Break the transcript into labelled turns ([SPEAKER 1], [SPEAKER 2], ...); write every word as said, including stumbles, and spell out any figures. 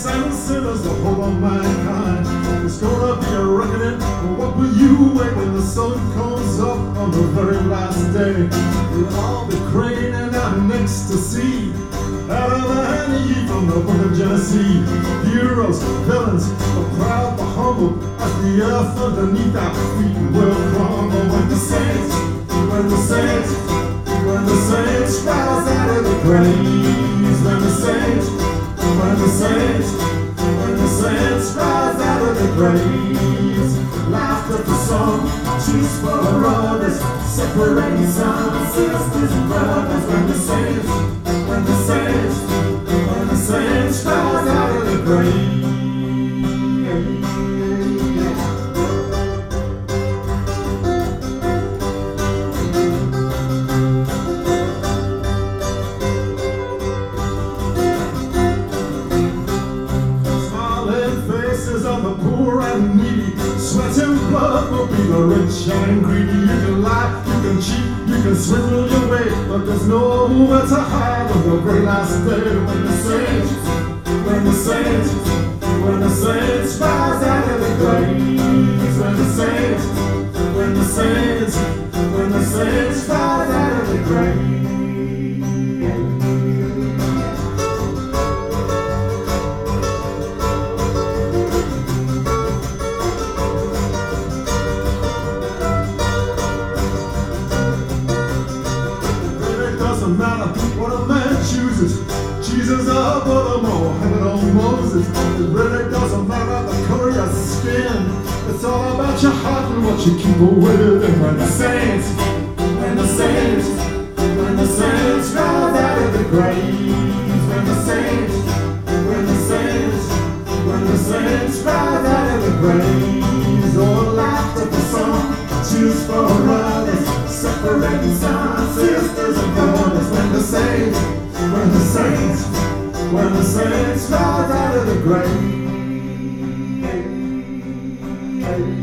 [SPEAKER 1] and sinners, the hope of mankind. It's gonna be a reckoning. What will you wait when the sun comes up on the very last day? We'll all be craning out next to see Adam and Eve from the book of Genesis. Heroes, villains, the proud, the humble, as the earth underneath our feet will crumble. When the saints, when the saints, when the saints rise out of the graves. When the saints, when the saints, when the saints rise out of the graves. Laughter for some, cheers for others, separating sons, sisters and brothers. When the saints, when the saints, when the saints rise out of the grave. Of the poor and needy, sweat and blood will be the rich and greedy. You can lie, you can cheat, you can swindle your way, but there's nowhere to hide on the very last day. When the saints, when the saints, when the saints rise out of the graves. When the saints, when the saints, when the saints rise out of the graves. Doesn't matter what a man chooses. Jesus up or the Mohammed or Moses. It really doesn't matter the color of your skin. It's all about your heart and what you keep with. And when the saints, when the saints, when the saints rise out of the graves. When the saints, when the saints, when the saints rise out of the graves. Oh, laughter for some, cheers for others, separating sons, sisters and brothers. When the saints, when the saints, when the saints rise out of the grave.